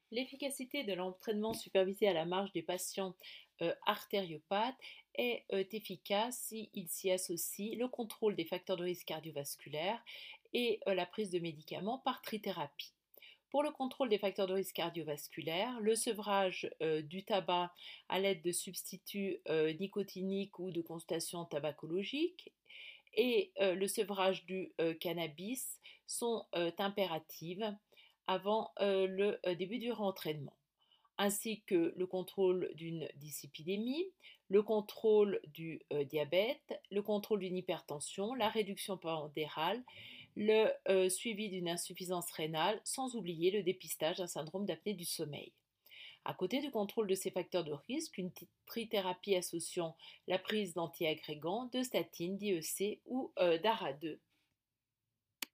L'efficacité de l'entraînement supervisé à la marche des patients artériopathes est efficace s'il s'y associe le contrôle des facteurs de risque cardiovasculaire et la prise de médicaments par trithérapie. Pour le contrôle des facteurs de risque cardiovasculaire, le sevrage du tabac à l'aide de substituts nicotiniques ou de consultations tabacologiques et le sevrage du cannabis sont impératives avant le début du rentraînement, ainsi que le contrôle d'une dyslipidémie, le contrôle du diabète, le contrôle d'une hypertension, la réduction pondérale, le suivi d'une insuffisance rénale, sans oublier le dépistage d'un syndrome d'apnée du sommeil. À côté du contrôle de ces facteurs de risque, une trithérapie associant la prise d'antiagrégants, de statine, d'IEC ou d'ARA2